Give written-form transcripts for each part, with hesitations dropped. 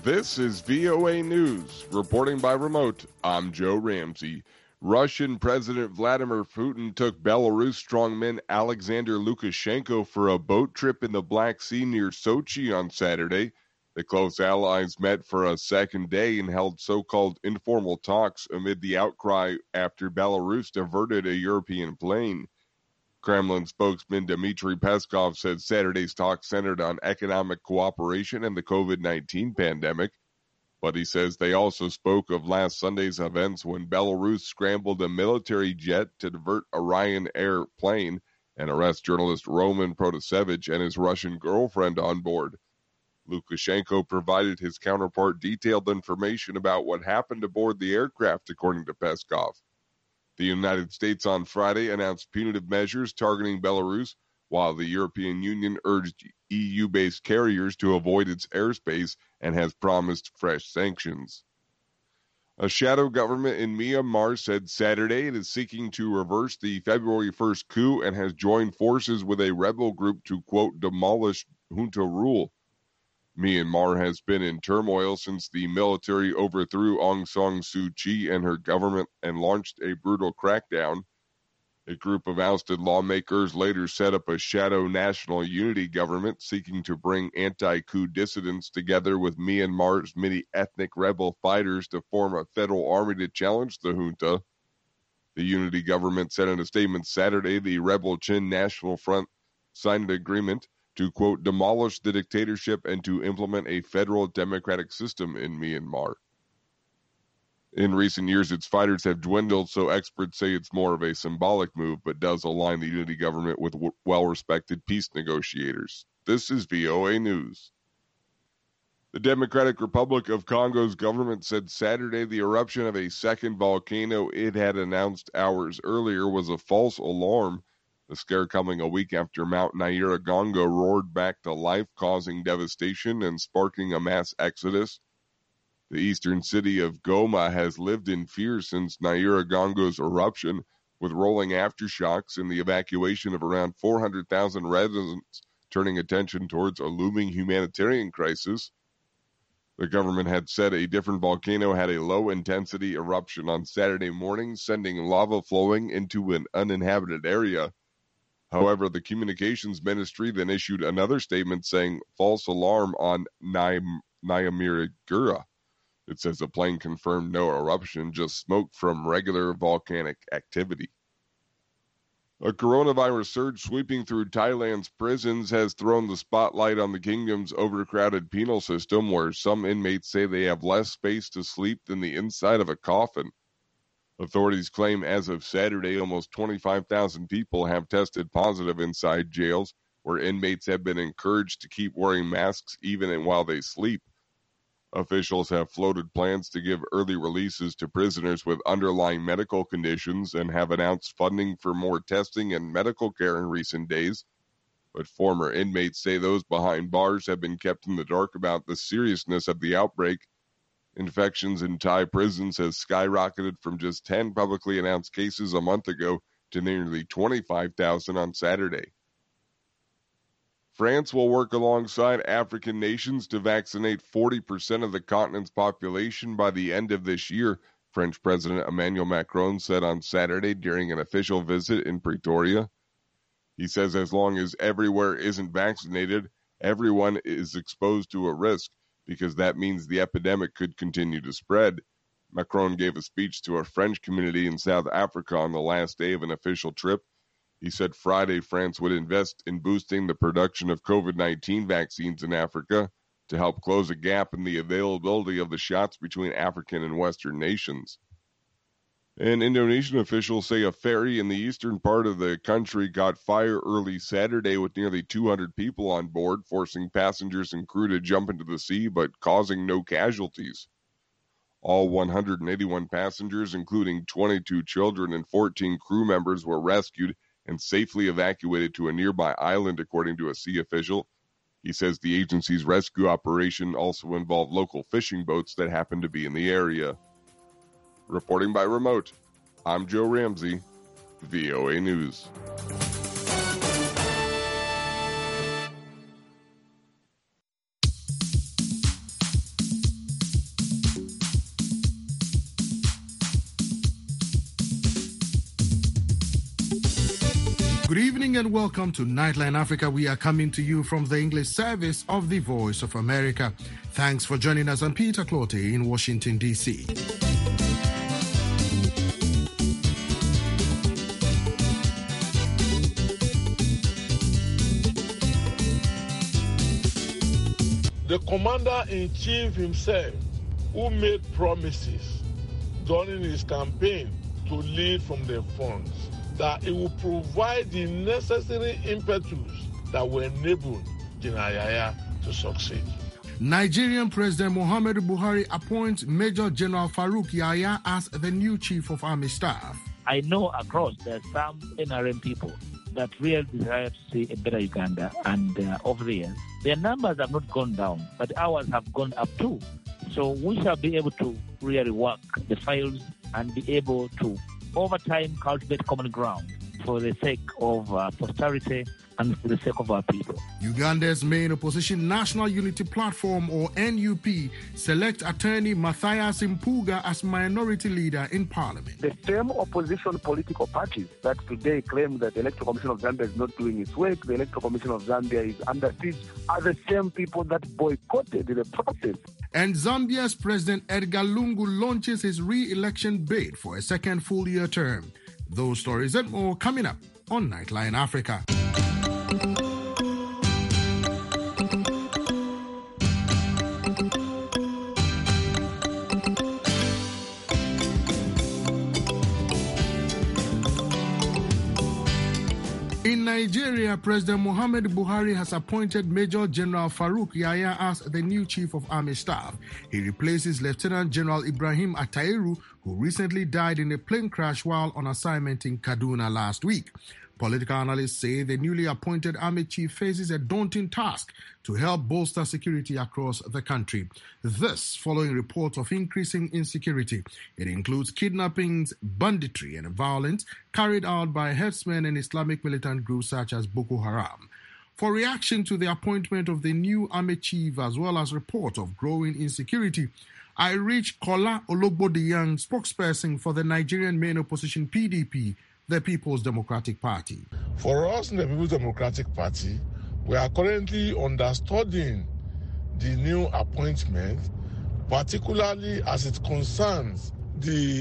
This is VOA News. Reporting by remote, I'm Joe Ramsey. Russian President Vladimir Putin took Belarus strongman Alexander Lukashenko for a boat trip in the Black Sea near Sochi on Saturday. The close allies met for a second day and held so-called informal talks amid the outcry after Belarus diverted a European plane. Kremlin spokesman Dmitry Peskov said Saturday's talks centered on economic cooperation and the COVID-19 pandemic, but he says they also spoke of last Sunday's events when Belarus scrambled a military jet to divert a Ryanair plane and arrest journalist Roman Protasevich and his Russian girlfriend on board. Lukashenko provided his counterpart detailed information about what happened aboard the aircraft, according to Peskov. The United States on Friday announced punitive measures targeting Belarus, while the European Union urged EU-based carriers to avoid its airspace and has promised fresh sanctions. A shadow government in Myanmar said Saturday it is seeking to reverse the February 1st coup and has joined forces with a rebel group to, quote, demolish junta rule. Myanmar has been in turmoil since the military overthrew Aung San Suu Kyi and her government and launched a brutal crackdown. A group of ousted lawmakers later set up a shadow national unity government seeking to bring anti-coup dissidents together with Myanmar's many ethnic rebel fighters to form a federal army to challenge the junta. The unity government said in a statement Saturday the rebel Chin National Front signed an agreement to, quote, demolish the dictatorship and to implement a federal democratic system in Myanmar. In recent years, its fighters have dwindled, so experts say it's more of a symbolic move, but does align the unity government with well-respected peace negotiators. This is VOA News. The Democratic Republic of Congo's government said Saturday the eruption of a second volcano it had announced hours earlier was a false alarm. The scare coming a week after Mount Nyiragongo roared back to life, causing devastation and sparking a mass exodus. The eastern city of Goma has lived in fear since Nyiragongo's eruption, with rolling aftershocks and the evacuation of around 400,000 residents, turning attention towards a looming humanitarian crisis. The government had said a different volcano had a low-intensity eruption on Saturday morning, sending lava flowing into an uninhabited area. However, the communications ministry then issued another statement saying false alarm on Nyamira. It says the plane confirmed no eruption, just smoke from regular volcanic activity. A coronavirus surge sweeping through Thailand's prisons has thrown the spotlight on the kingdom's overcrowded penal system, where some inmates say they have less space to sleep than the inside of a coffin. Authorities claim as of Saturday, almost 25,000 people have tested positive inside jails, where inmates have been encouraged to keep wearing masks even while they sleep. Officials have floated plans to give early releases to prisoners with underlying medical conditions and have announced funding for more testing and medical care in recent days. But former inmates say those behind bars have been kept in the dark about the seriousness of the outbreak. Infections in Thai prisons has skyrocketed from just 10 publicly announced cases a month ago to nearly 25,000 on Saturday. France will work alongside African nations to vaccinate 40% of the continent's population by the end of this year, French President Emmanuel Macron said on Saturday during an official visit in Pretoria. He says as long as everywhere isn't vaccinated, everyone is exposed to a risk, because that means the epidemic could continue to spread. Macron gave a speech to a French community in South Africa on the last day of an official trip. He said Friday France would invest in boosting the production of COVID-19 vaccines in Africa to help close a gap in the availability of the shots between African and Western nations. And Indonesian officials say a ferry in the eastern part of the country caught fire early Saturday with nearly 200 people on board, forcing passengers and crew to jump into the sea but causing no casualties. All 181 passengers, including 22 children and 14 crew members, were rescued and safely evacuated to a nearby island, according to a sea official. He says the agency's rescue operation also involved local fishing boats that happened to be in the area. Reporting by remote, I'm Joe Ramsey, VOA News. Good evening and welcome to Nightline Africa. We are coming to you from the English service of the Voice of America. Thanks for joining us. I'm Peter Clottey in Washington, D.C. The commander-in-chief himself, who made promises during his campaign to lead from the front, that he will provide the necessary impetus that will enable General Yahya to succeed. Nigerian President Muhammadu Buhari appoints Major General Farouk Yahya as the new Chief of Army Staff. I know across there are some NRM people that really desire to see a better Uganda, and over the years, their numbers have not gone down, but ours have gone up too. So we shall be able to really work the files and be able to, over time, cultivate common ground for the sake of posterity and for the sake of our people. Uganda's main opposition National Unity Platform, or NUP, select attorney Matthias Mpuga as minority leader in parliament. The same opposition political parties that today claim that the Electoral Commission of Zambia is not doing its work, the Electoral Commission of Zambia is under siege, are the same people that boycotted the process. And Zambia's President Edgar Lungu launches his re-election bid for a second full-year term. Those stories and more coming up on Nightline Africa. In Nigeria, President Muhammadu Buhari has appointed Major General Farouk Yahya as the new Chief of Army Staff. He replaces Lieutenant General Ibrahim Atairu, who recently died in a plane crash while on assignment in Kaduna last week. Political analysts say the newly appointed army chief faces a daunting task to help bolster security across the country. This following reports of increasing insecurity. It includes kidnappings, banditry, and violence carried out by herdsmen and Islamic militant groups such as Boko Haram. For reaction to the appointment of the new army chief as well as reports of growing insecurity, I reached Kola Ologbodiyang, spokesperson for the Nigerian main opposition PDP, the People's Democratic Party. For us in the People's Democratic Party, we are currently understudying the new appointment, particularly as it concerns the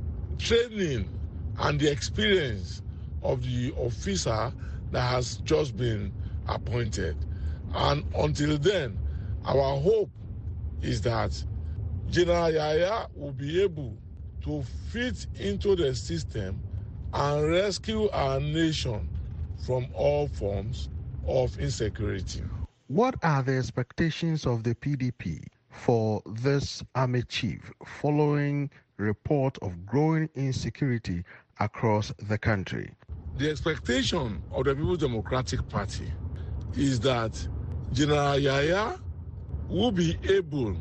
training and the experience of the officer that has just been appointed. And until then, our hope is that General Yahya will be able to fit into the system and rescue our nation from all forms of insecurity. What are the expectations of the PDP for this army chief following report of growing insecurity across the country? The expectation of the People's Democratic Party is that General Yahya will be able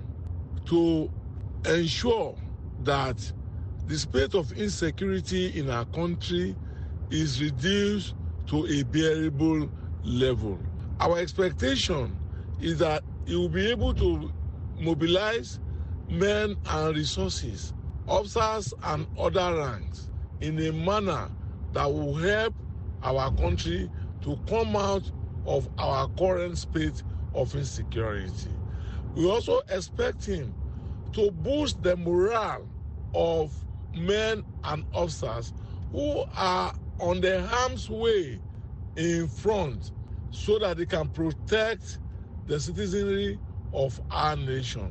to ensure that the state of insecurity in our country is reduced to a bearable level. Our expectation is that he will be able to mobilize men and resources, officers and other ranks in a manner that will help our country to come out of our current state of insecurity. We also expect him to boost the morale of men and officers who are on the harm's way in front so that they can protect the citizenry of our nation.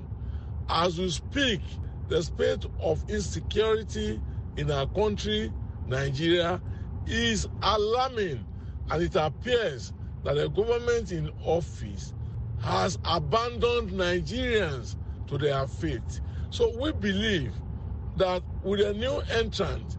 As we speak, the state of insecurity in our country, Nigeria, is alarming, and it appears that the government in office has abandoned Nigerians to their fate. So we believe that with a new entrant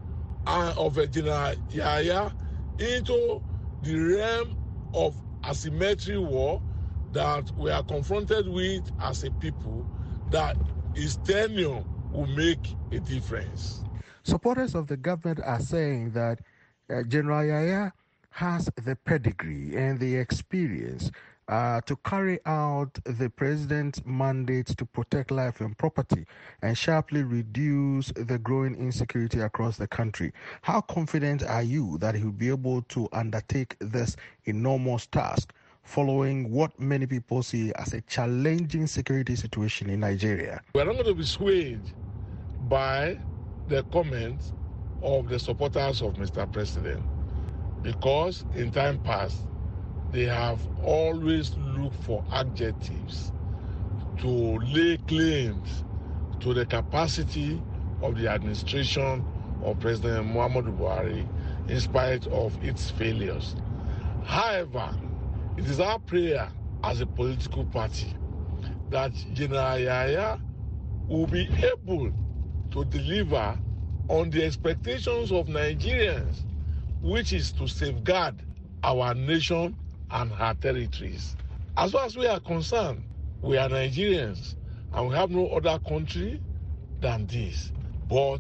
of General Yahya into the realm of asymmetry war that we are confronted with as a people, that his tenure will make a difference. Supporters of the government are saying that General Yahya has the pedigree and the experience to carry out the president's mandate to protect life and property and sharply reduce the growing insecurity across the country. How confident are you that he will be able to undertake this enormous task following what many people see as a challenging security situation in Nigeria? We're not going to be swayed by the comments of the supporters of Mr. President, because in time past, they have always looked for adjectives to lay claims to the capacity of the administration of President Muhammadu Buhari in spite of its failures. However, it is our prayer as a political party that General Yahaya will be able to deliver on the expectations of Nigerians, which is to safeguard our nation and her territories. As far as we are concerned, we are Nigerians and we have no other country than this. But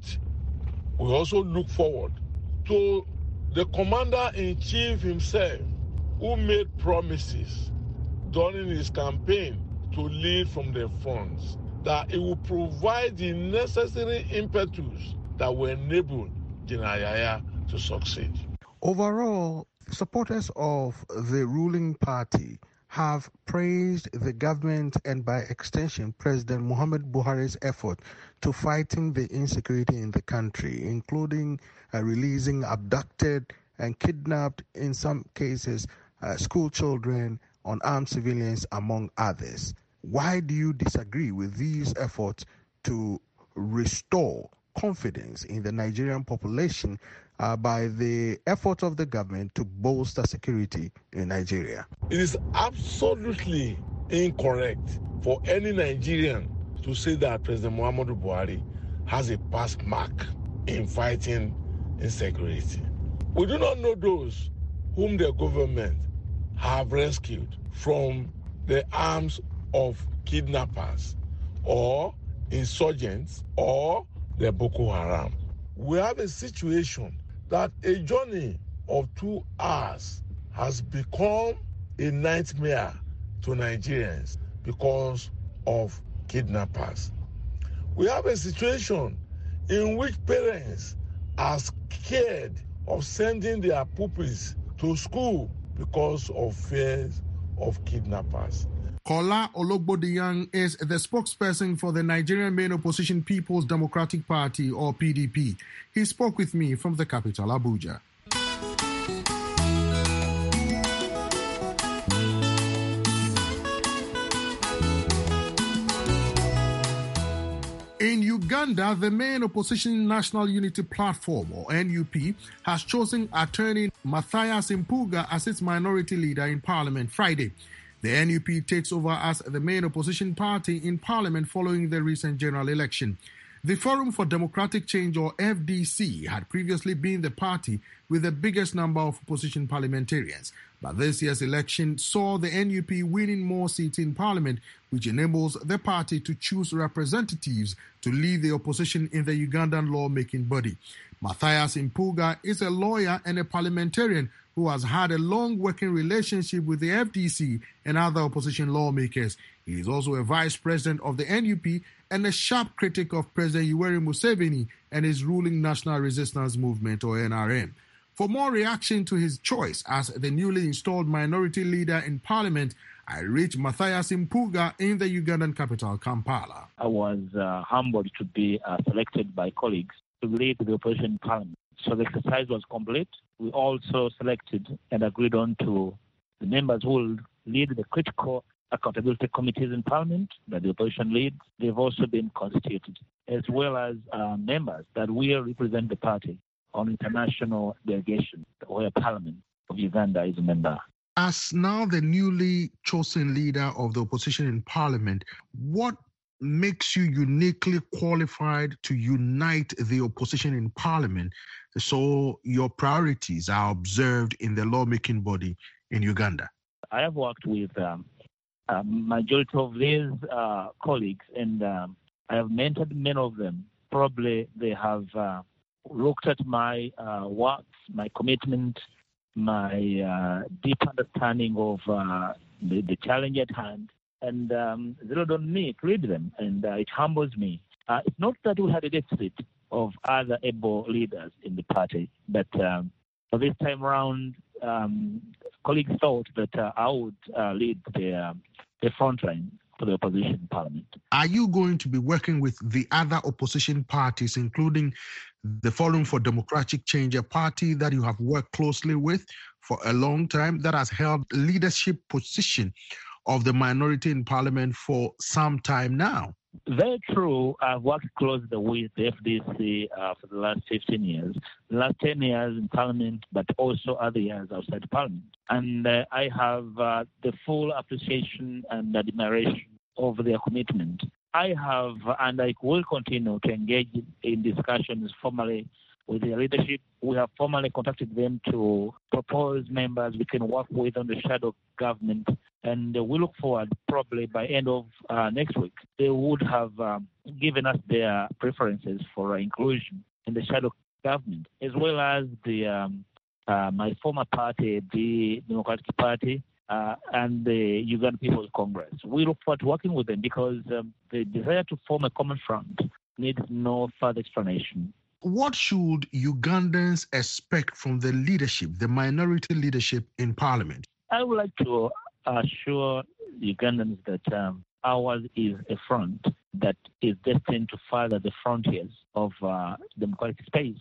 we also look forward to the commander-in-chief himself, who made promises during his campaign to lead from the front, that he will provide the necessary impetus that will enable General Yahaya to succeed. Overall, supporters of the ruling party have praised the government and by extension President Muhammadu Buhari's effort to fighting the insecurity in the country, including releasing abducted and kidnapped, in some cases, school children, unarmed civilians, among others. Why do you disagree with these efforts to restore confidence in the Nigerian population by the efforts of the government to bolster security in Nigeria? It is absolutely incorrect for any Nigerian to say that President Muhammadu Buhari has a pass mark in fighting insecurity. We do not know those whom the government have rescued from the arms of kidnappers or insurgents or the Boko Haram. We have a situation that a journey of 2 hours has become a nightmare to Nigerians because of kidnappers. We have a situation in which parents are scared of sending their pupils to school because of fears of kidnappers. Kola Ologbodiyang is the spokesperson for the Nigerian main opposition People's Democratic Party, or PDP. He spoke with me from the capital, Abuja. In Uganda, the main opposition National Unity Platform, or NUP, has chosen attorney Mathias Mpuuga as its minority leader in Parliament Friday. The NUP takes over as the main opposition party in Parliament following the recent general election. The Forum for Democratic Change, or FDC, had previously been the party with the biggest number of opposition parliamentarians. But this year's election saw the NUP winning more seats in Parliament, which enables the party to choose representatives to lead the opposition in the Ugandan lawmaking body. Mathias Mpuuga is a lawyer and a parliamentarian who has had a long working relationship with the FDC and other opposition lawmakers. He is also a vice president of the NUP and a sharp critic of President Yoweri Museveni and his ruling National Resistance Movement, or NRM. For more reaction to his choice as the newly installed minority leader in Parliament, I reached Mathias Mpuuga in the Ugandan capital, Kampala. I was humbled to be selected by colleagues to lead the opposition Parliament. So the exercise was complete. We also selected and agreed on to the members who will lead the critical accountability committees in Parliament that the opposition leads. They've also been constituted, as well as members that will represent the party on international delegation, where Parliament of Uganda is a member. As now the newly chosen leader of the opposition in Parliament, what makes you uniquely qualified to unite the opposition in Parliament so your priorities are observed in the lawmaking body in Uganda? I have worked with majority of these colleagues, and I have mentored many of them. Probably they have looked at my work, my commitment, my deep understanding of the challenge at hand, and zeroed on me to lead them, and it humbles me. It's not that we had a deficit of other able leaders in the party, but for this time around, colleagues thought that I would lead the front line for the opposition in Parliament. Are you going to be working with the other opposition parties, including the Forum for Democratic Change, a party that you have worked closely with for a long time, that has held leadership position of the minority in Parliament for some time now? Very true. I've worked closely with the FDC for the last 15 years, the last 10 years in Parliament, but also other years outside Parliament. And I have the full appreciation and admiration of their commitment. I have, and I will continue to engage in discussions formally with their leadership. We have formally contacted them to propose members we can work with on the shadow government. And we look forward, probably by end of next week, they would have given us their preferences for inclusion in the shadow government, as well as the my former party, the Democratic Party, and the Uganda People's Congress. We look forward to working with them because the desire to form a common front needs no further explanation. What should Ugandans expect from the leadership, the minority leadership in Parliament? I would like to assure Ugandans that ours is a front that is destined to further the frontiers of democratic space.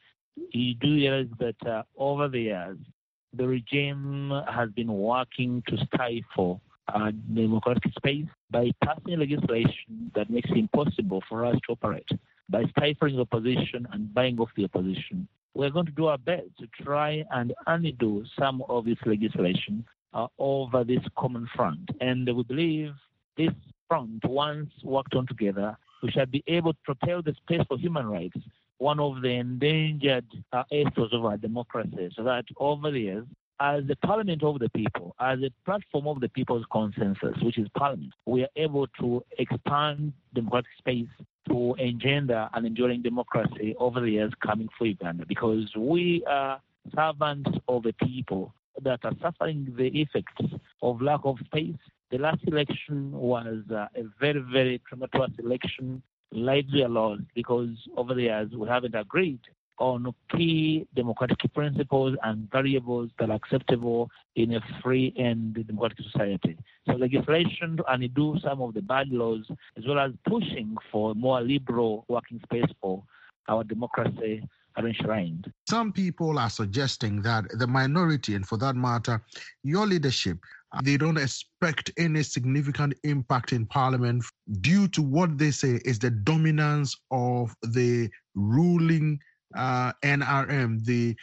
You do realize that over the years, the regime has been working to stifle democratic space by passing legislation that makes it impossible for us to operate, by stifling the opposition and buying off the opposition. We're going to do our best to try and undo some of this legislation over this common front. And we believe this front, once worked on together, we shall be able to propel the space for human rights, one of the endangered ethos of our democracy, so that over the years, as the parliament of the people, as a platform of the people's consensus, which is parliament, we are able to expand democratic space to engender an enduring democracy over the years coming for Uganda, because we are servants of the people that are suffering the effects of lack of space. The last election was a very, very tumultuous election. Lives were lost because over the years we haven't agreed on key democratic principles and variables that are acceptable in a free and democratic society. So legislation to undo some of the bad laws, as well as pushing for more liberal working space for our democracy, are enshrined. Some people are suggesting that the minority, and for that matter, your leadership, they don't expect any significant impact in Parliament due to what they say is the dominance of the ruling NRM, the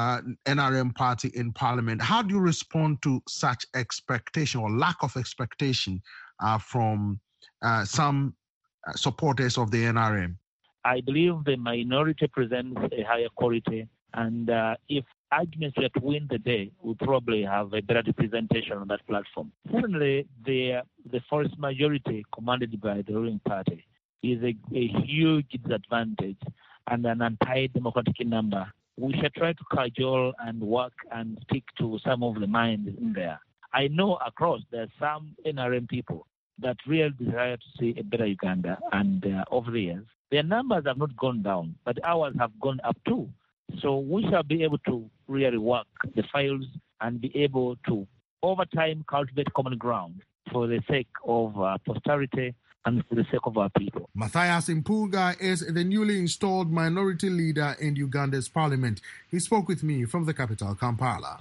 NRM party in Parliament. How do you respond to such expectation or lack of expectation from some supporters of the NRM? I believe the minority presents a higher quality, and if arguments were to win the day, we probably have a better representation on that platform. Certainly, the force majority commanded by the ruling party is a huge disadvantage and an anti-democratic number. We should try to cajole and work and speak to some of the minds in there. I know across there are some NRM people that really desire to see a better Uganda, and over the years, their numbers have not gone down, but ours have gone up too. So we shall be able to really work the files and be able to, over time, cultivate common ground for the sake of posterity and for the sake of our people. Matthias Impuga is the newly installed minority leader in Uganda's parliament. He spoke with me from the capital, Kampala.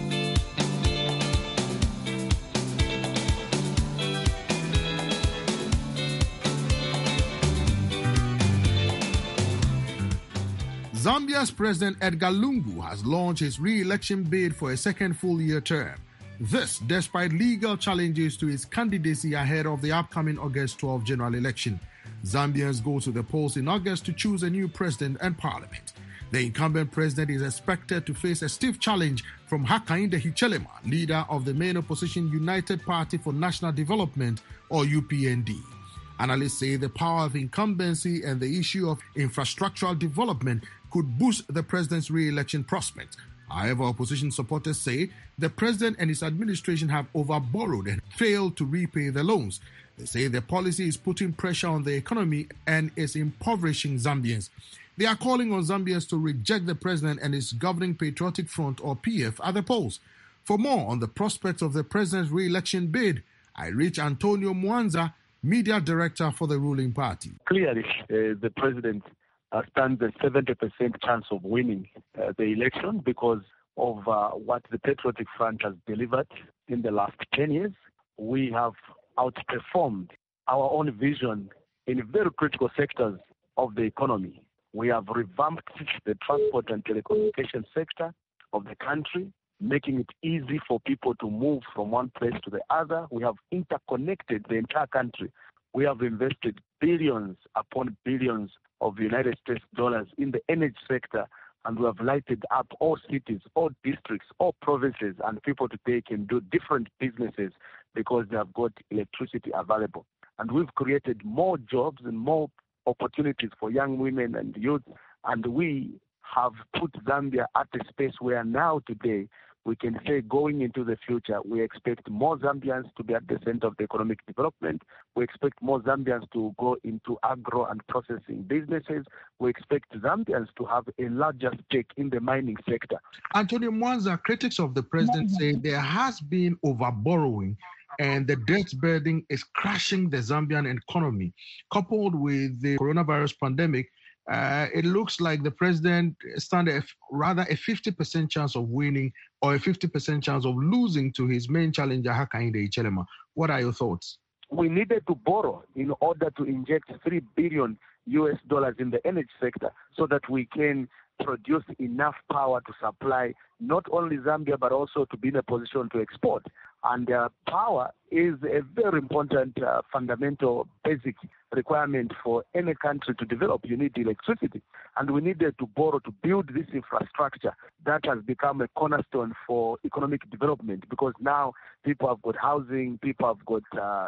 Zambia's President Edgar Lungu has launched his re-election bid for a second full-year term. This despite legal challenges to his candidacy ahead of the upcoming August 12 general election. Zambians go to the polls in August to choose a new president and parliament. The incumbent president is expected to face a stiff challenge from Hakainde Hichilema, leader of the main opposition United Party for National Development, or UPND. Analysts say the power of incumbency and the issue of infrastructural development could boost the president's re-election prospects. However, opposition supporters say the president and his administration have overborrowed and failed to repay the loans. They say the policy is putting pressure on the economy and is impoverishing Zambians. They are calling on Zambians to reject the president and his governing Patriotic Front, or PF, at the polls. For more on the prospects of the president's re-election bid, I reach Antonio Mwanza, media director for the ruling party. Clearly, the president stands a 70% chance of winning the election because of what the Patriotic Front has delivered in the last 10 years. We have outperformed our own vision in very critical sectors of the economy. We have revamped the transport and telecommunication sector of the country, making it easy for people to move from one place to the other. We have interconnected the entire country. We have invested billions upon billions of United States dollars in the energy sector, and we have lighted up all cities, all districts, all provinces, and people today can do different businesses because they have got electricity available. And we've created more jobs and more opportunities for young women and youth, and we have put Zambia at a space where now today we can say going into the future, we expect more Zambians to be at the center of the economic development. We expect more Zambians to go into agro and processing businesses. We expect Zambians to have a larger stake in the mining sector. Antonio Mwanza, critics of the president say there has been overborrowing and the debt burden is crashing the Zambian economy. Coupled with the coronavirus pandemic, it looks like the president stands rather a 50% chance of winning or a 50% chance of losing to his main challenger, Hakainde Hichilema. What are your thoughts? We needed to borrow in order to inject $3 billion in the energy sector so that we can produce enough power to supply not only Zambia but also to be in a position to export. And power is a very important fundamental basic requirement for any country to develop. You need electricity. And we needed to borrow to build this infrastructure that has become a cornerstone for economic development, because now people have got housing, people have got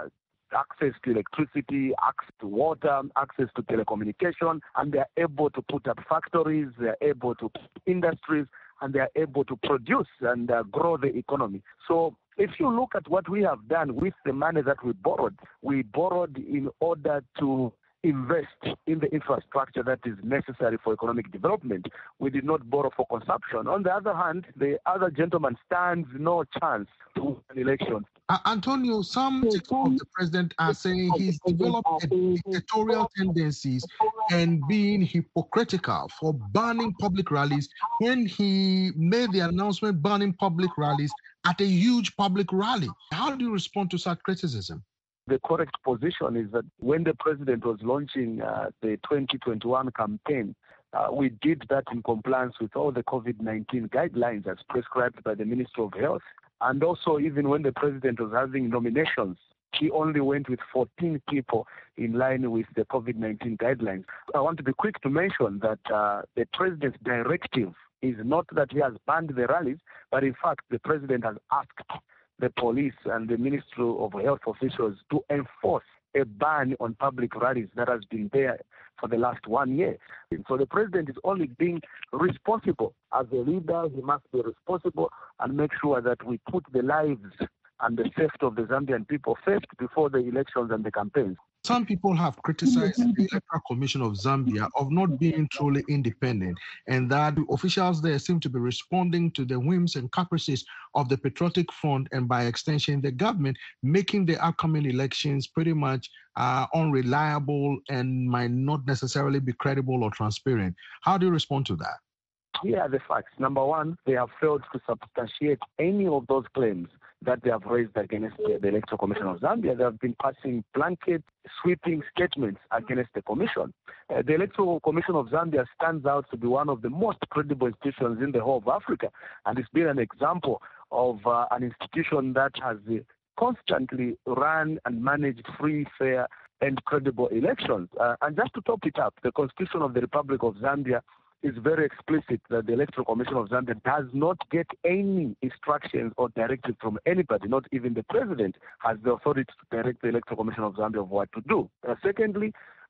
access to electricity, access to water, access to telecommunication, and they are able to put up factories, they are able to put industries, and they are able to produce and grow the economy. So if you look at what we have done with the money that we borrowed in order to invest in the infrastructure that is necessary for economic development. We did not borrow for consumption. On the other hand, the other gentleman stands no chance to win an election. Antonio, some of the president are saying he's developed dictatorial tendencies and being hypocritical for banning public rallies when he made the announcement banning public rallies at a huge public rally. How do you respond to such criticism? The correct position is that when the president was launching the 2021 campaign, we did that in compliance with all the COVID-19 guidelines as prescribed by the Ministry of Health. And also, even when the president was having nominations, he only went with 14 people in line with the COVID-19 guidelines. I want to be quick to mention that the president's directive is not that he has banned the rallies, but in fact, the president has asked the police and the Ministry of Health officials to enforce a ban on public rallies that has been there for the last 1 year. And so the president is only being responsible. As a leader, he must be responsible and make sure that we put the lives and the safety of the Zambian people first before the elections and the campaigns. Some people have criticized the Electoral Commission of Zambia of not being truly independent, and that officials there seem to be responding to the whims and caprices of the Patriotic Front and by extension the government, making the upcoming elections pretty much unreliable and might not necessarily be credible or transparent. How do you respond to that? Here are the facts. Number one, they have failed to substantiate any of those claims that they have raised against the Electoral Commission of Zambia. They have been passing blanket, sweeping statements against the Commission. The Electoral Commission of Zambia stands out to be one of the most credible institutions in the whole of Africa, and it's been an example of an institution that has constantly run and managed free, fair, and credible elections. And just to top it up, the Constitution of the Republic of Zambia is very explicit that the Electoral Commission of Zambia does not get any instructions or directives from anybody, not even the president has the authority to direct the Electoral Commission of Zambia of what to do. Secondly,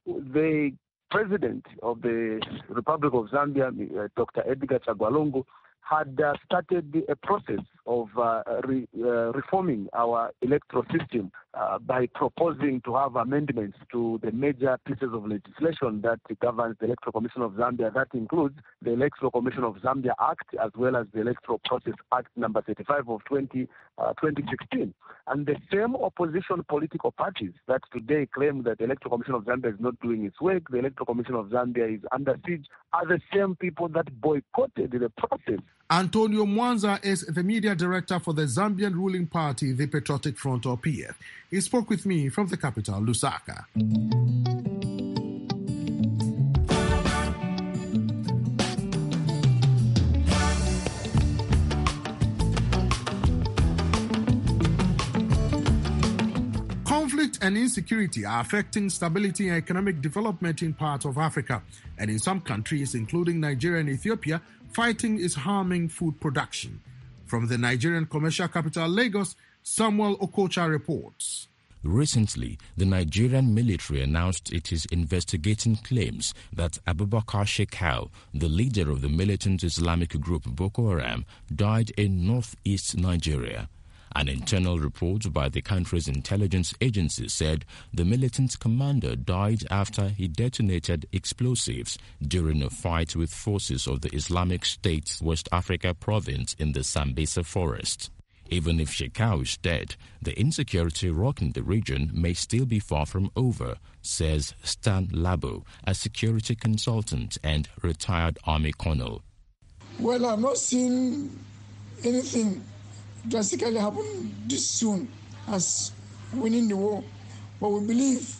the president of the Republic of Zambia, Dr. Edgar Chagwa Lungu, had started a process of reforming our electoral system by proposing to have amendments to the major pieces of legislation that governs the Electoral Commission of Zambia. That includes the Electoral Commission of Zambia Act as well as the Electoral Process Act number 35 of 2016. And the same opposition political parties that today claim that the Electoral Commission of Zambia is not doing its work, the Electoral Commission of Zambia is under siege, are the same people that boycotted the process. Antonio Mwanza is the media director for the Zambian ruling party, the Patriotic Front, or PF. He spoke with me from the capital, Lusaka. Conflict and insecurity are affecting stability and economic development in parts of Africa. And in some countries, including Nigeria and Ethiopia, fighting is harming food production. From the Nigerian commercial capital, Lagos, Samuel Okocha reports. Recently, the Nigerian military announced it is investigating claims that Abubakar Shekau, the leader of the militant Islamic group Boko Haram, died in northeast Nigeria. An internal report by the country's intelligence agency said the militant commander died after he detonated explosives during a fight with forces of the Islamic State's West Africa province in the Sambisa forest. Even if Shekau is dead, the insecurity rocking the region may still be far from over, says Stan Labo, a security consultant and retired army colonel. Well, I've not seen anything drastically happen this soon as winning the war. But we believe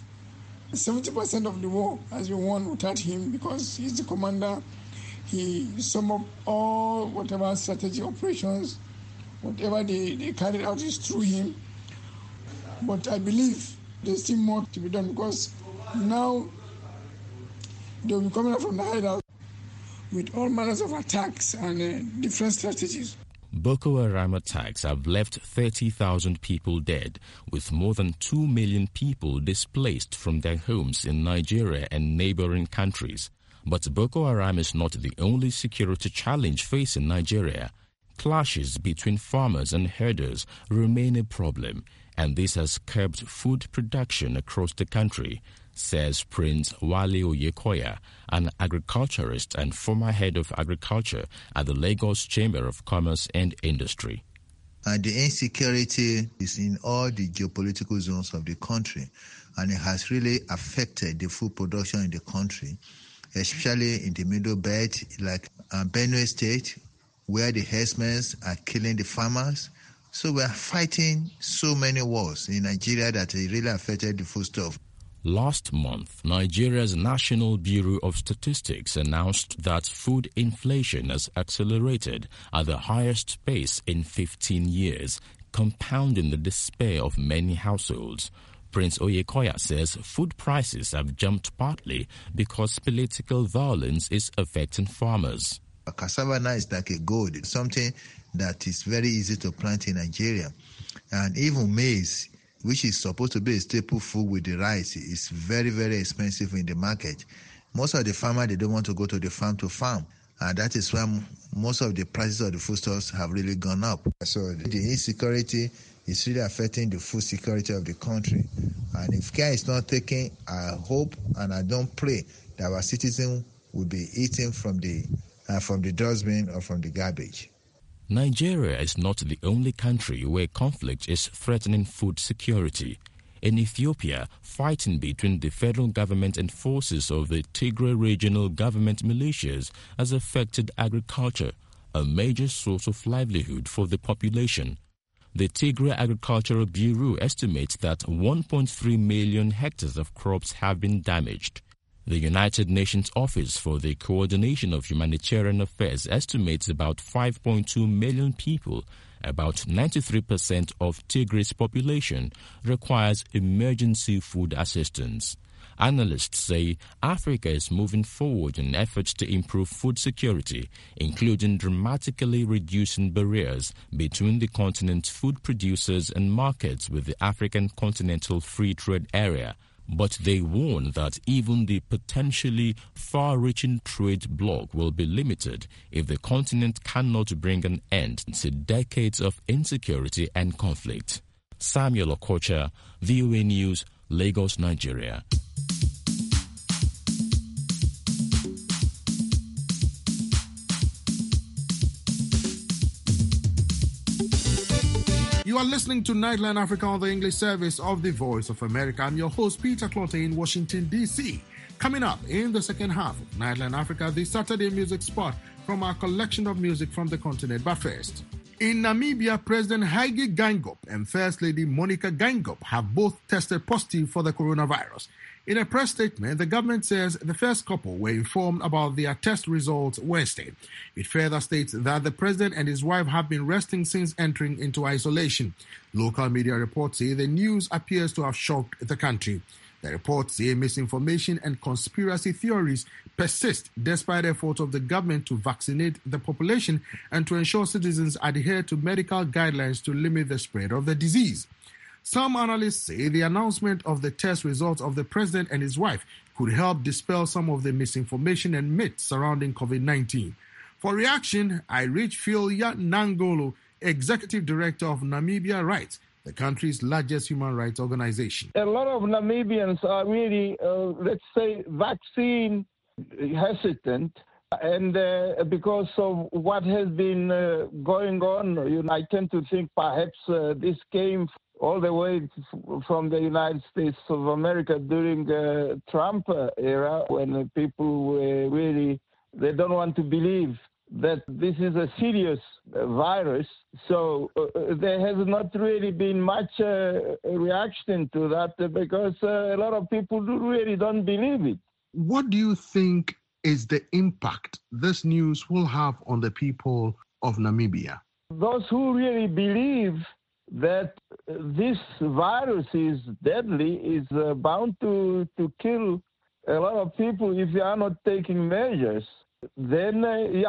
70% of the war has been won without him because he's the commander. He sum up all whatever strategy operations, whatever they carried out is through him. But I believe there's still more to be done because now they'll be coming out from the hideout with all manners of attacks and different strategies. Boko Haram attacks have left 30,000 people dead, with more than 2 million people displaced from their homes in Nigeria and neighboring countries. But Boko Haram is not the only security challenge facing Nigeria. Clashes between farmers and herders remain a problem, and this has curbed food production across the country, says Prince Wale Oyekoya, an agriculturist and former head of agriculture at the Lagos Chamber of Commerce and Industry. And the insecurity is in all the geopolitical zones of the country, and it has really affected the food production in the country, especially in the middle belt, like Benue State, where the herdsmen are killing the farmers. So we're fighting so many wars in Nigeria that it really affected the foodstuff. Last month, Nigeria's National Bureau of Statistics announced that food inflation has accelerated at the highest pace in 15 years, compounding the despair of many households. Prince Oyekoya says food prices have jumped partly because political violence is affecting farmers. Cassava now is like a gold. It's something that is very easy to plant in Nigeria. And even maize, which is supposed to be a staple food with the rice, is very, very expensive in the market. Most of the farmers, they don't want to go to the farm to farm. And that is why most of the prices of the foodstuffs have really gone up. So the insecurity is really affecting the food security of the country. And if care is not taken, I hope and I don't pray that our citizens will be eating from the dustbin or from the garbage. Nigeria is not the only country where conflict is threatening food security. In Ethiopia, fighting between the federal government and forces of the Tigray regional government militias has affected agriculture, a major source of livelihood for the population. The Tigray Agricultural Bureau estimates that 1.3 million hectares of crops have been damaged. The United Nations Office for the Coordination of Humanitarian Affairs estimates about 5.2 million people, about 93% of Tigray's population, requires emergency food assistance. Analysts say Africa is moving forward in efforts to improve food security, including dramatically reducing barriers between the continent's food producers and markets with the African Continental Free Trade Area, But they warn that even the potentially far-reaching trade bloc will be limited if the continent cannot bring an end to decades of insecurity and conflict. Samuel Okocha, VOA News, Lagos, Nigeria. You are listening to Nightline Africa on the English service of the Voice of America. I'm your host, Peter Clottey in Washington, D.C. Coming up in the second half of Nightline Africa, the Saturday music spot from our collection of music from the continent. But first, in Namibia, President Hage Geingob and First Lady Monica Geingob have both tested positive for the coronavirus. In a press statement, the government says the first couple were informed about their test results Wednesday. It further states that the president and his wife have been resting since entering into isolation. Local media reports say the news appears to have shocked the country. The reports say misinformation and conspiracy theories persist despite efforts of the government to vaccinate the population and to ensure citizens adhere to medical guidelines to limit the spread of the disease. Some analysts say the announcement of the test results of the president and his wife could help dispel some of the misinformation and myths surrounding COVID-19. For reaction, I reached Philia Nangolo, Executive Director of Namibia Rights, the country's largest human rights organization. A lot of Namibians are really, let's say, vaccine hesitant. And because of what has been going on, I tend to think perhaps this came all the way from the United States of America during the Trump era, when people were really, they don't want to believe that this is a serious virus. So there has not really been much reaction to that because a lot of people really don't believe it. What do you think is the impact this news will have on the people of Namibia? Those who really believe that this virus is deadly is bound to kill a lot of people if they are not taking measures. Then,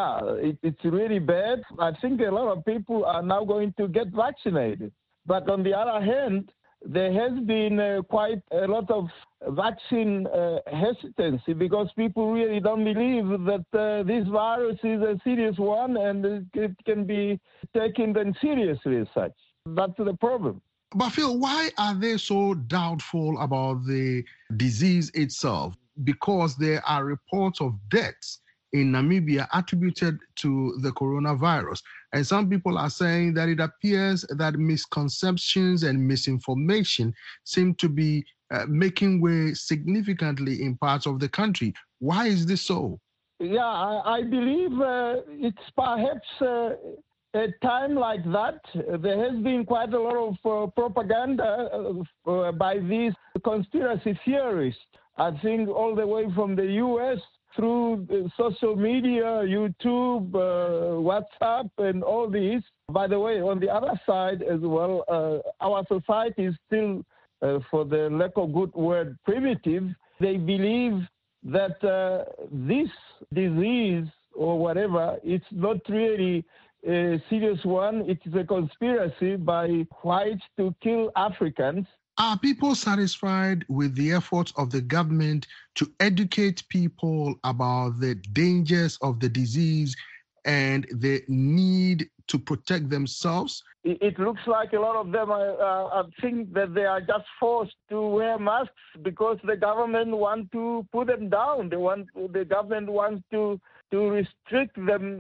it's really bad. I think a lot of people are now going to get vaccinated. But on the other hand, there has been quite a lot of vaccine hesitancy because people really don't believe that this virus is a serious one and it can be taken then seriously as such. That's the problem. But Phil, why are they so doubtful about the disease itself? Because there are reports of deaths in Namibia attributed to the coronavirus. And some people are saying that it appears that misconceptions and misinformation seem to be making way significantly in parts of the country. Why is this so? Yeah, I believe it's perhaps a time like that. There has been quite a lot of propaganda by these conspiracy theorists. I think all the way from the U.S. through social media, YouTube, WhatsApp, and all these. By the way, on the other side as well, our society is still, for the lack of good word, primitive. They believe that this disease or whatever, it's not really a serious one. It is a conspiracy by whites to kill Africans. Are people satisfied with the efforts of the government to educate people about the dangers of the disease and the need to protect themselves? It looks like a lot of them think that they are just forced to wear masks because the government wants to put them down. The government wants to restrict them,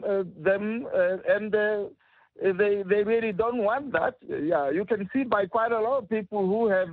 and they really don't want that. Yeah, you can see by quite a lot of people who have,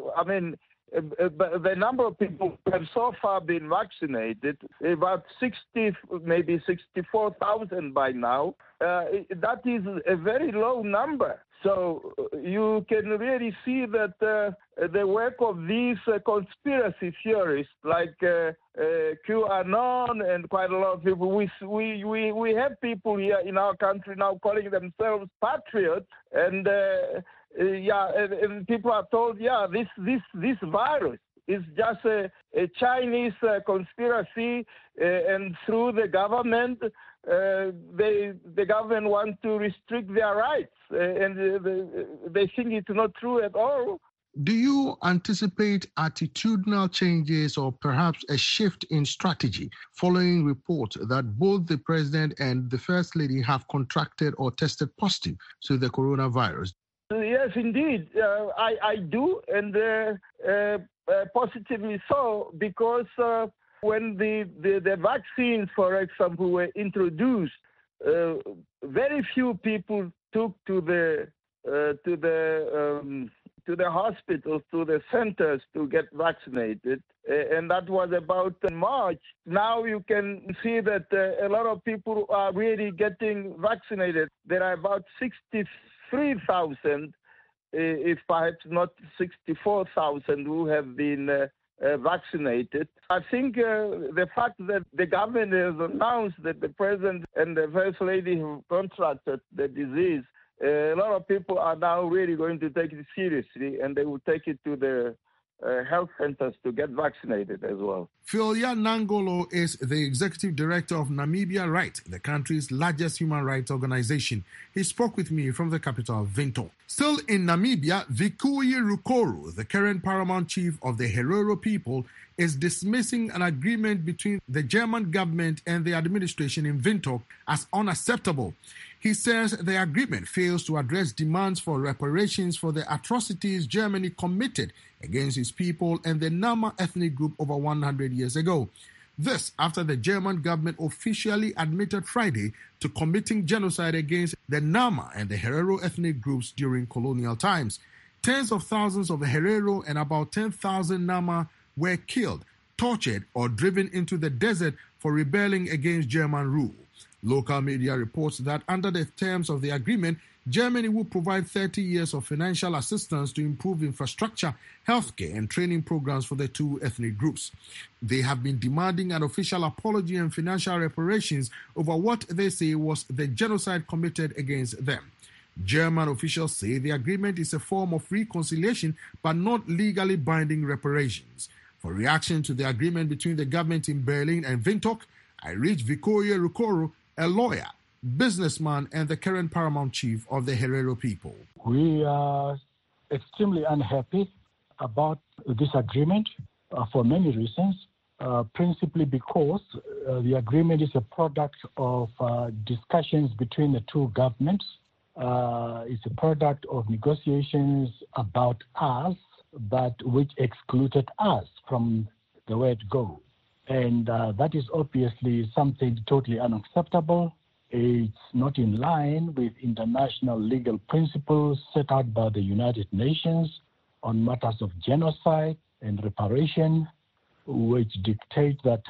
the number of people who have so far been vaccinated, about 60, maybe 64,000 by now. That is a very low number. So you can really see that the work of these conspiracy theorists like QAnon and quite a lot of people, we have people here in our country now calling themselves patriots, and and people are told, this virus is just a Chinese conspiracy, and through the government, the government wants to restrict their rights, and they think it's not true at all. Do you anticipate attitudinal changes or perhaps a shift in strategy following reports that both the president and the first lady have contracted or tested positive to the coronavirus? Yes, indeed. I do, and positively so, because when the vaccines, for example, were introduced, very few people took to the hospitals, to the centers to get vaccinated, and that was about March. Now you can see that a lot of people are really getting vaccinated. There are about 63,000, if perhaps not 64,000, who have been vaccinated. I think the fact that the government has announced that the president and the first lady have contracted the disease, a lot of people are now really going to take it seriously, and they will take it to the health centers to get vaccinated as well. Philia Nangolo is the executive director of Namibia Right, the country's largest human rights organization. He spoke with me from the capital, Windhoek. Still in Namibia, Vikuyi Rukoro, the current paramount chief of the Herero people, is dismissing an agreement between the German government and the administration in Windhoek as unacceptable. He says the agreement fails to address demands for reparations for the atrocities Germany committed against its people and the Nama ethnic group over 100 years ago. This after the German government officially admitted Friday to committing genocide against the Nama and the Herero ethnic groups during colonial times. Tens of thousands of Herero and about 10,000 Nama were killed, tortured, or driven into the desert for rebelling against German rule. Local media reports that under the terms of the agreement, Germany will provide 30 years of financial assistance to improve infrastructure, healthcare, and training programs for the two ethnic groups. They have been demanding an official apology and financial reparations over what they say was the genocide committed against them. German officials say the agreement is a form of reconciliation but not legally binding reparations. For reaction to the agreement between the government in Berlin and Windhoek, I reached Vikuyi Rukoro, a lawyer, businessman, and the current paramount chief of the Herero people. We are extremely unhappy about this agreement for many reasons, principally because the agreement is a product of discussions between the two governments. It's a product of negotiations about us, but which excluded us from the word go. And that is obviously something totally unacceptable. It's not in line with international legal principles set out by the United Nations on matters of genocide and reparation, which dictate that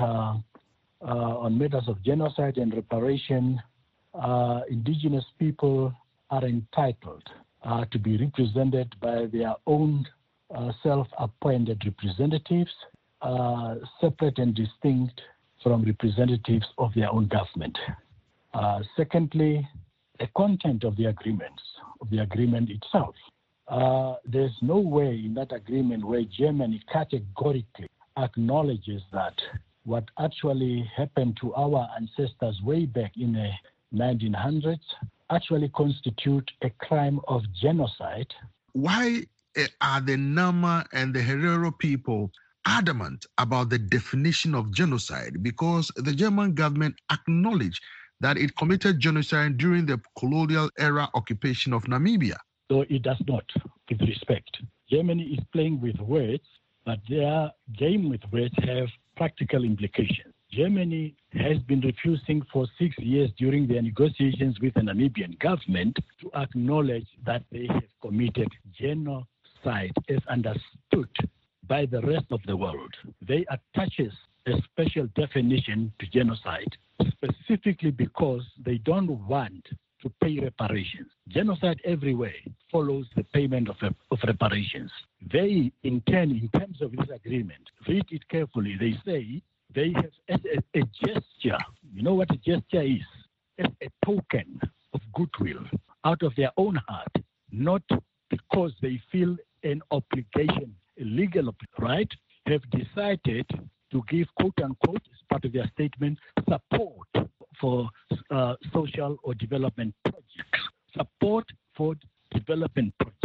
on matters of genocide and reparation, indigenous people are entitled to be represented by their own self-appointed representatives, separate and distinct from representatives of their own government. Secondly, the content of the agreement itself. There's no way in that agreement where Germany categorically acknowledges that what actually happened to our ancestors way back in the 1900s actually constitute a crime of genocide. Why are the Nama and the Herero people adamant about the definition of genocide? Because the German government acknowledged that it committed genocide during the colonial era occupation of Namibia. So it does not, with respect. Germany is playing with words, but their game with words have practical implications. Germany has been refusing for 6 years during their negotiations with the Namibian government to acknowledge that they have committed genocide as understood by the rest of the world. They attaches a special definition to genocide specifically because they don't want to pay reparations. Genocide everywhere follows the payment of reparations. They, in turn, in terms of this agreement, read it carefully. They say they have as a gesture. You know what a gesture is? As a token of goodwill out of their own heart, not because they feel an obligation, a legal right, have decided to give, quote unquote, as part of their statement, support for social or development projects. Support for development projects.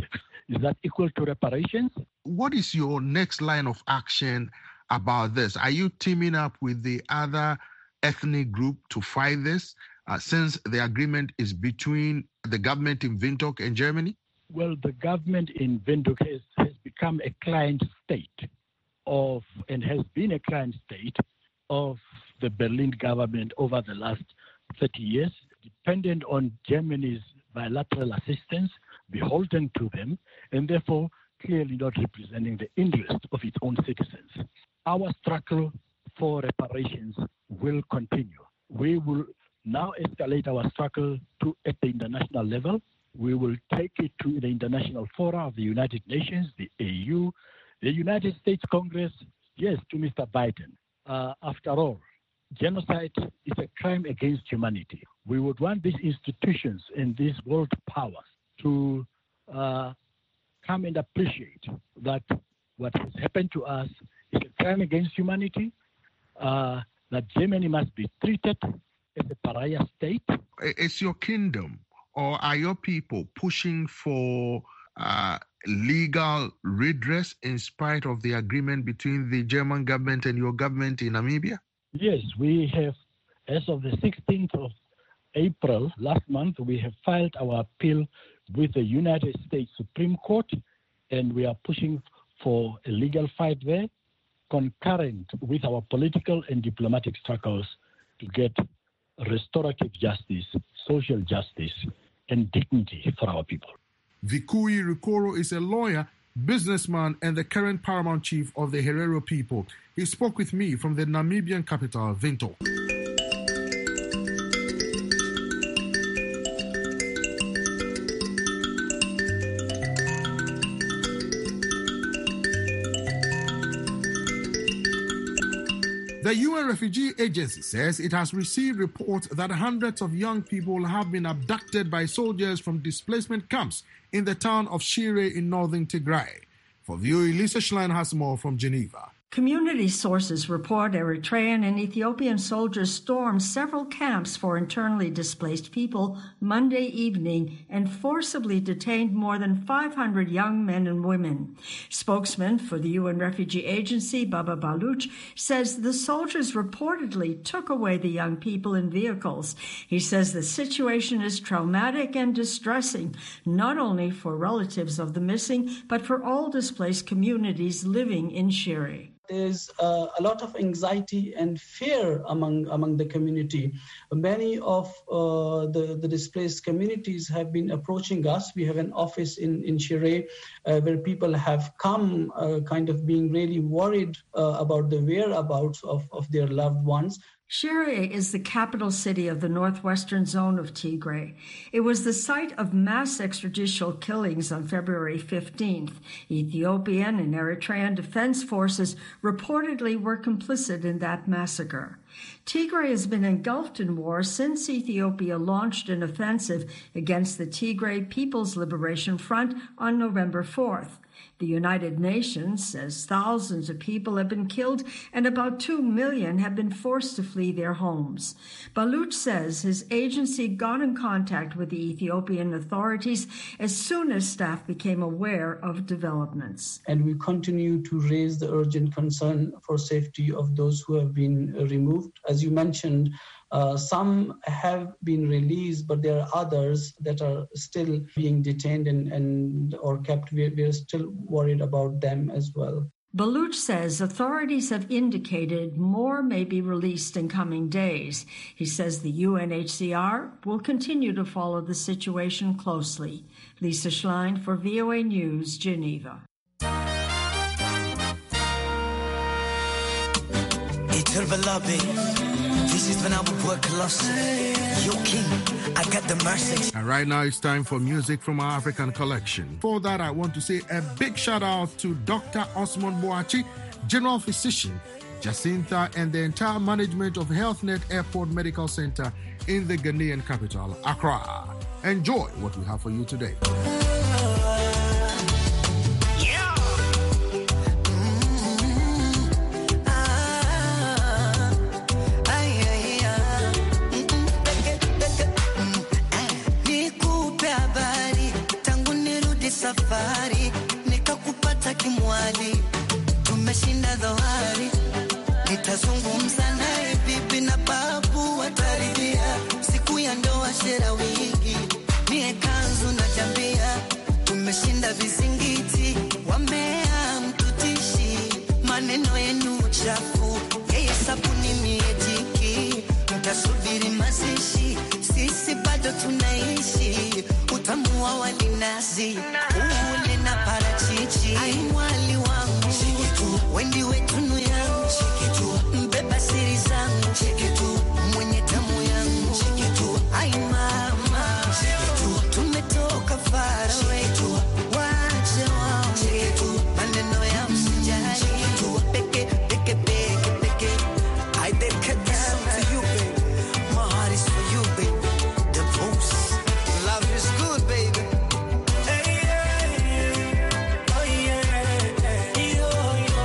Is that equal to reparations? What is your next line of action about this? Are you teaming up with the other ethnic group to fight this, since the agreement is between the government in Windhoek and Germany? Well, the government in Windhoek has become a client state and has been a client state of the Berlin government over the last 30 years, dependent on Germany's bilateral assistance, beholden to them, and therefore clearly not representing the interest of its own citizens. Our struggle for reparations will continue. We will now escalate our struggle at the international level. We will take it to the international fora of the United Nations, the AU, the United States Congress, yes, to Mr. Biden. After all, genocide is a crime against humanity. We would want these institutions and these world powers to come and appreciate that what has happened to us is a crime against humanity, that Germany must be treated as a pariah state. Is your kingdom or are your people pushing for legal redress in spite of the agreement between the German government and your government in Namibia? Yes, we have, as of the 16th of April last month, we have filed our appeal with the United States Supreme Court, and we are pushing for a legal fight there, concurrent with our political and diplomatic struggles to get restorative justice, social justice, and dignity for our people. Vikui Rukoro is a lawyer, businessman, and the current paramount chief of the Herero people. He spoke with me from the Namibian capital, Windhoek. The UN Refugee Agency says it has received reports that hundreds of young people have been abducted by soldiers from displacement camps in the town of Shire in northern Tigray. For VOA, Lisa Schlein has more from Geneva. Community sources report Eritrean and Ethiopian soldiers stormed several camps for internally displaced people Monday evening and forcibly detained more than 500 young men and women. Spokesman for the UN Refugee Agency, Baba Baluch, says the soldiers reportedly took away the young people in vehicles. He says the situation is traumatic and distressing, not only for relatives of the missing, but for all displaced communities living in Shire. There's a lot of anxiety and fear among the community. Many of the displaced communities have been approaching us. We have an office in Shire where people have come kind of being really worried about the whereabouts of their loved ones. Shire is the capital city of the northwestern zone of Tigray. It was the site of mass extrajudicial killings on February 15th. Ethiopian and Eritrean defense forces reportedly were complicit in that massacre. Tigray has been engulfed in war since Ethiopia launched an offensive against the Tigray People's Liberation Front on November 4th. The United Nations says thousands of people have been killed and about 2 million have been forced to flee their homes. Baluch says his agency got in contact with the Ethiopian authorities as soon as staff became aware of developments. And we continue to raise the urgent concern for safety of those who have been removed. As you mentioned, some have been released, but there are others that are still being detained and or kept. We are still worried about them as well. Baluch says authorities have indicated more may be released in coming days. He says the UNHCR will continue to follow the situation closely. Lisa Schlein for VOA News, Geneva. And right now it's time for music from our African collection. For that, I want to say a big shout out to Dr. Osmond Boachi, General Physician, Jacinta, and the entire management of HealthNet Airport Medical Center in the Ghanaian capital, Accra. Enjoy what we have for you today. Safari dhoari, nitazungumza naye bibi na babu wataridhia. Siku ya ndoa shera wigi, mie kanzu na jambia. Tumeshinda vizingiti, wambea mtutishi. Maneno yenu chafu, yeye sabuni mie jiki. Mtasubiri mazishi, sisi bado tunaishi. Utamu wa walinazi, ule na parachichi. Ai mwali wangu, wendi wetunu yangu. Mbeba siri zangu, mwenye tamu yangu. Ai mama, tumetoka far away. Wache wangu, maneno ya msijari. Peke, peke, peke, peke. I dedicate this song to you, baby. My heart is for you, baby. The most love is good, baby. Hey, yeah, yeah. Oh, yeah, yo, yo.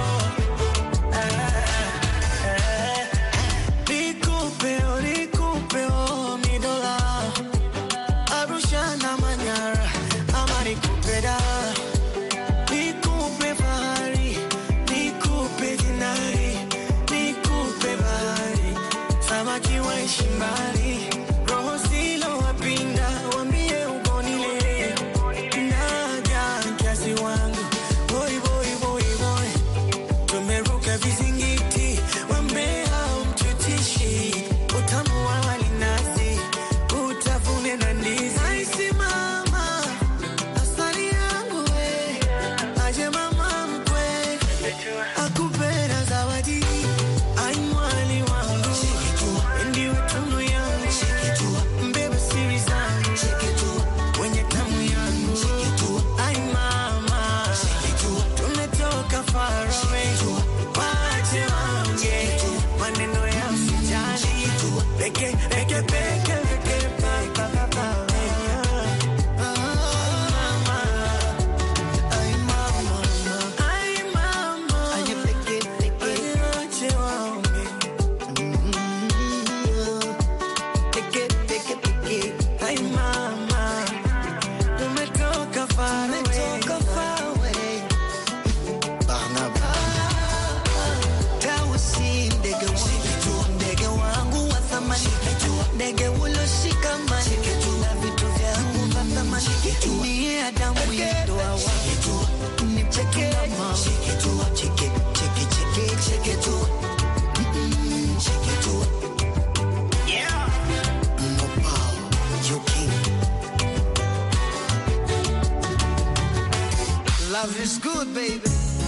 Nikupe, mi dola. Arusha na Manyara, ama nikupe da. Nikupe fahari, nikupe dinari, nikupe bahari. Samaki waishi mbali, roho silo wapinda, wambie ugonile. Naja kiasi wangu, boy, boy, boy, boy. Tumeruka vizingiti, wambea mtutishi. Utamu wa walinazi, utafune na ndizi. Aisi mama, asali yangu we. Aje mama mkwe, akupenda zawadi. Ai mwali wangu, wendi wetunu yangu. Mbeba siri zangu, wenye tamu yangu. Ai mama, tumetoka far away. Wache wange, maneno ya msijali. Peke, peke, peke, peke, pa, pa, pa, pa. Ay mama, ay mama, ay peke, peke, wache wange. Peke, peke, peke, ay mama, tumetoka far away. Tawasi ndege wangu wa thamani, ndege uloshikamani na vitu vyangu vya thamani. Niye Adamu ndoa wangu, nicheke mama, cheke tu. Yeah, no power, you king. Love is good, baby.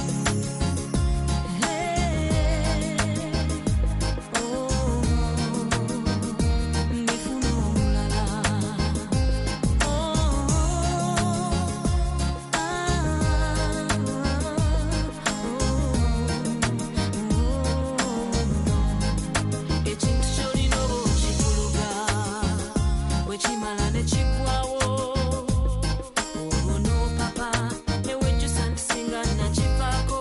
Wechimala ne chikwawo, oh no papa, ne wenju santisinga na chipako.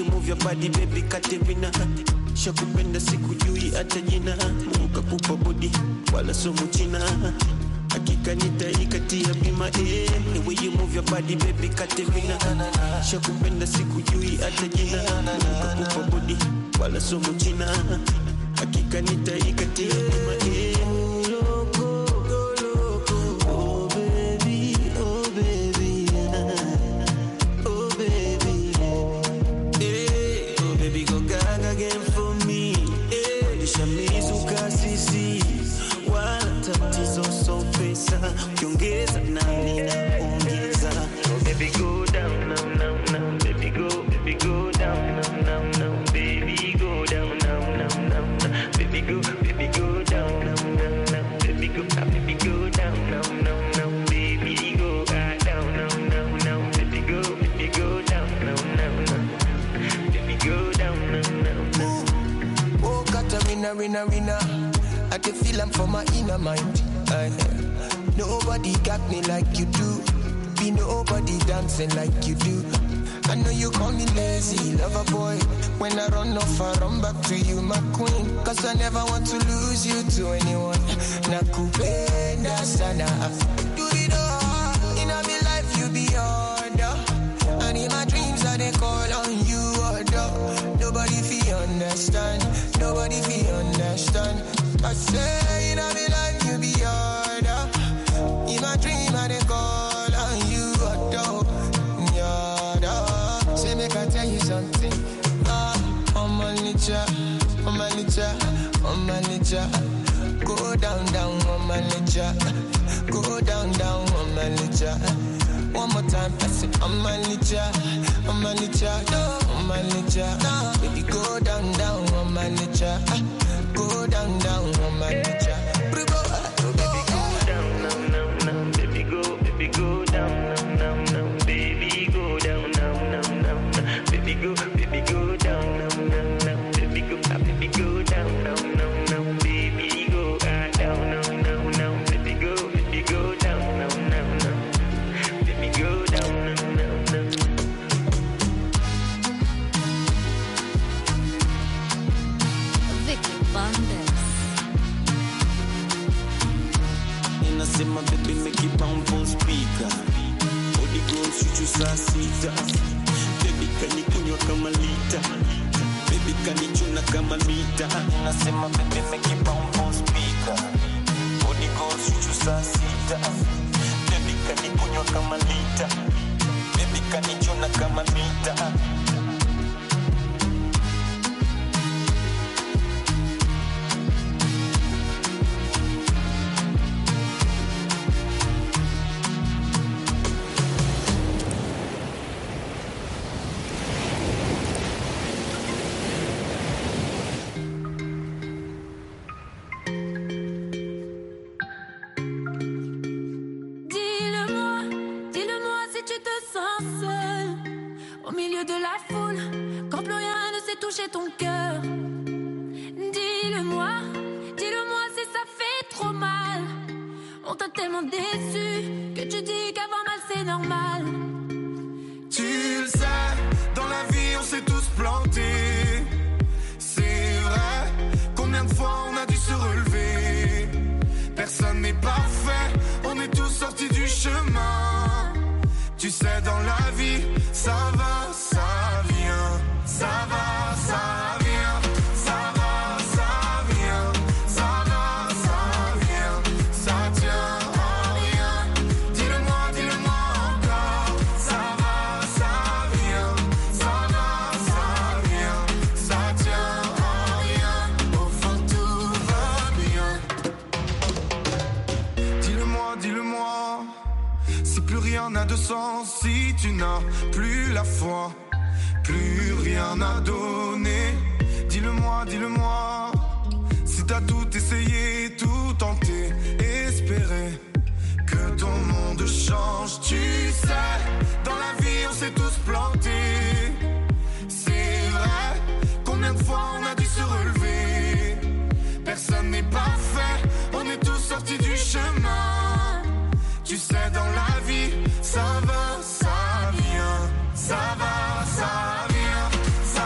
you move your body baby Katerina. Shakupenda sikujui hata jina. Mungu kakupa body wala somo china. Hakika nitaikatia bima The way you move your body baby Katerina. Shakupenda sikujui hata jina. Mungu kakupa body wala somo china. Hakika nitaikatia bima I can feel I'm from my inner mind. Nobody got me like you do. Be nobody dancing like you do. I know you call me lazy, lover boy. When I run off, I run back to you, my queen. Cause I never want to lose you to anyone. Nakupenda sana. Do it all. In my life, you be order. And in my dreams, I they call on you, order. Nobody feel understand. Nobody feel understand. I say in my life, you be order. In my dream, I they call on you, order. Say make I tell you something. I'm a licha. Go down, I'm a licha. Go down, I'm a licha. One more time, I say I'm a licha. I'm a licha. Baby, go down, I'm a licha. Go down, I'm a licha. Baby, go down, baby, go down, baby, go down, baby, go down, baby, go down, baby, go down, baby, go down, baby, go down, baby, go down. Vicky Bandes. Inasema baby make it bounce on speaker. Body girls chuchu saa sita. Baby kanikunywa kama lita. Baby kanichuna kama mita. Inasema baby make it bounce on speaker. Body girls chuchu saa sita. Baby kanikunywa kama lita. Baby kanichuna kama mita. Dis-le-moi si tu te sens seul au milieu de la foule, quand plus rien ne sait toucher ton cœur. Dis-le-moi si ça fait trop mal. On t'a tellement déçu que tu dis qu'avoir mal c'est normal. Tu le sais, dans la vie on s'est tous plantés. C'est vrai, combien de fois on a dû se relever. Personne n'est parfait, on est tous sortis du chemin. Tu sais, dans la vie, ça va, ça vient. Ça va, ça vient. Ça va, ça vient. Ça va, ça vient. Ça tient à rien. Dis-le-moi encore. Ça va, ça vient. Ça va, ça vient. Ça tient à rien. Au fond, tout va bien. Dis-le-moi, si plus rien n'a de sens, si tu n'as plus la foi, plus rien à donner. Dis-le-moi, si t'as tout essayé, tout tenté, espéré que ton monde change. Tu sais, dans la vie on s'est tous plantés. C'est vrai, combien de fois on a dû se relever. Personne n'est parfait, on est tous sortis du chemin. Tu sais, dans la vie, ça va, ça vient. Ça va, ça vient. Ça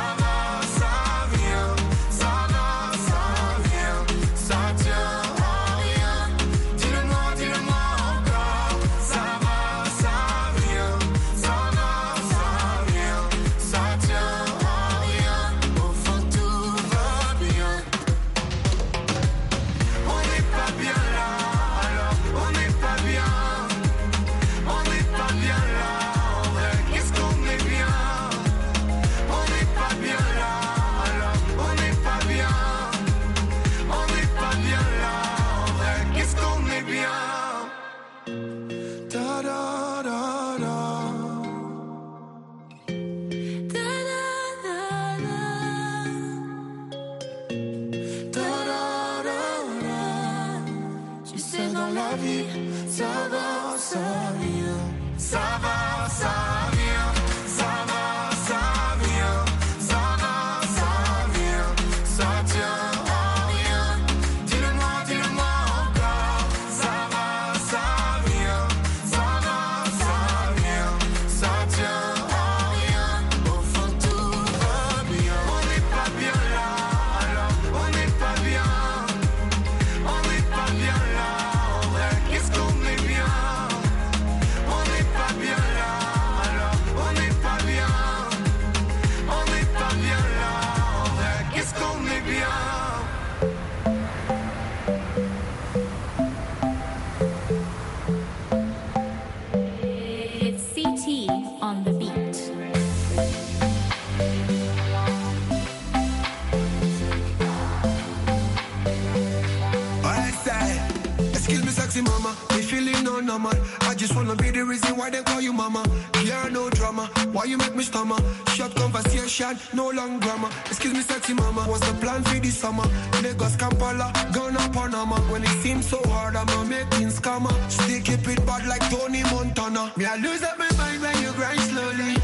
a man. I just wanna be the reason why they call you mama. Yeah, no drama. Why you make me stammer? Short conversation, no long grammar. Excuse me, sexy mama. What's the plan for this summer? Lagos, Kampala, Ghana, Panama. When it seems so hard, I'm a making scammer. Still keep it bad like Tony Montana. Me, I lose up my mind when you grind slowly.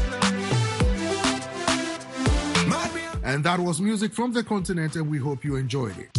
And that was music from the continent, and we hope you enjoyed it.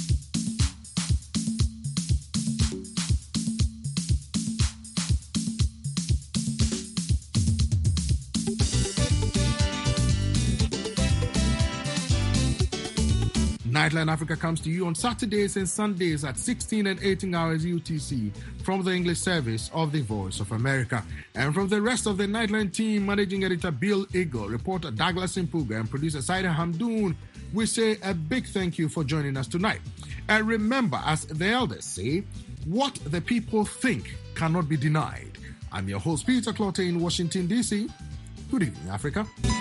Nightline Africa comes to you on Saturdays and Sundays at 16 and 18 hours UTC from the English service of the Voice of America. And from the rest of the Nightline team, Managing Editor Bill Eagle, reporter Douglas Impuga, and producer Saida Hamdoun, we say a big thank you for joining us tonight. And remember, as the elders say, what the people think cannot be denied. I'm your host, Peter Clotte in Washington, D.C. Good evening, Africa.